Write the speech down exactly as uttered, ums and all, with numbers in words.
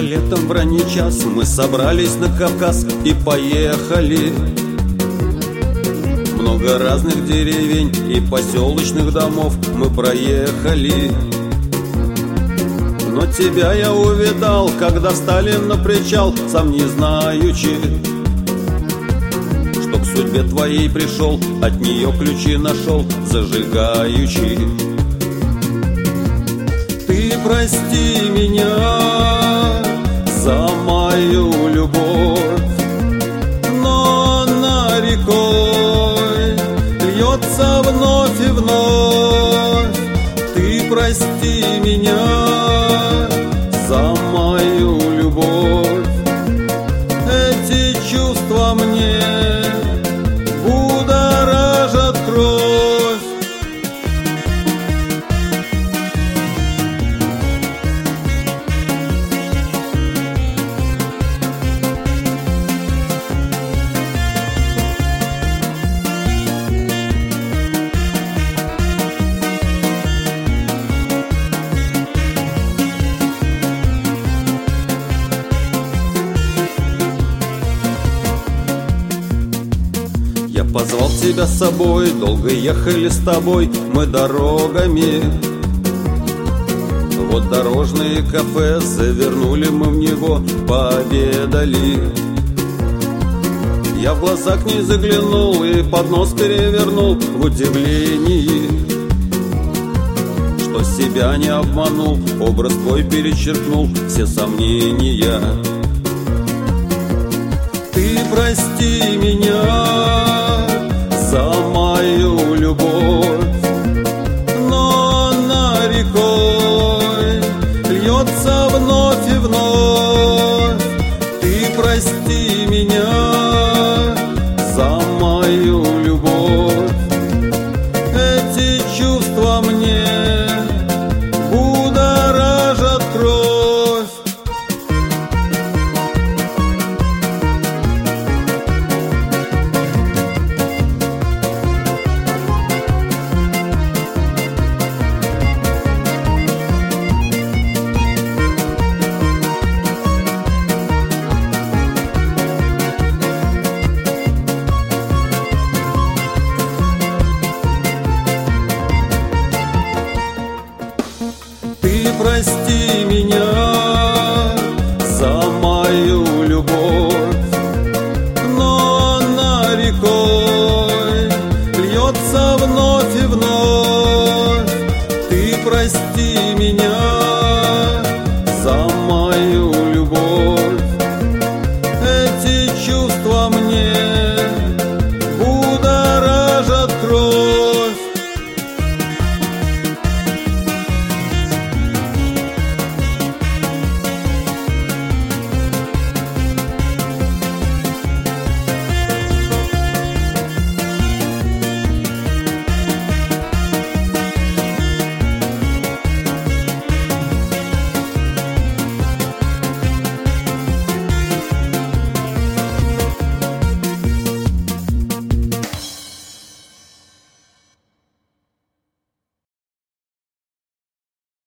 Летом в ранний час мы собрались на Кавказ и поехали. Много разных деревень и поселочных домов мы проехали. Но тебя я увидал, когда встали на причал, сам не знаючи, что к судьбе твоей пришел, от нее ключи нашел, зажигаючи. Ты прости меня за мою любовь, но она рекой льется вновь и вновь. Ты прости меня за мою любовь. Эти чувства мне будоражат кровь. Я позвал тебя с собой, долго ехали с тобой мы дорогами. Вот дорожное кафе, завернули мы в него, пообедали. Я в глаза к ней заглянул и поднос перевернул в удивлении, что себя не обманул, образ твой перечеркнул все сомнения. Ты прости меня за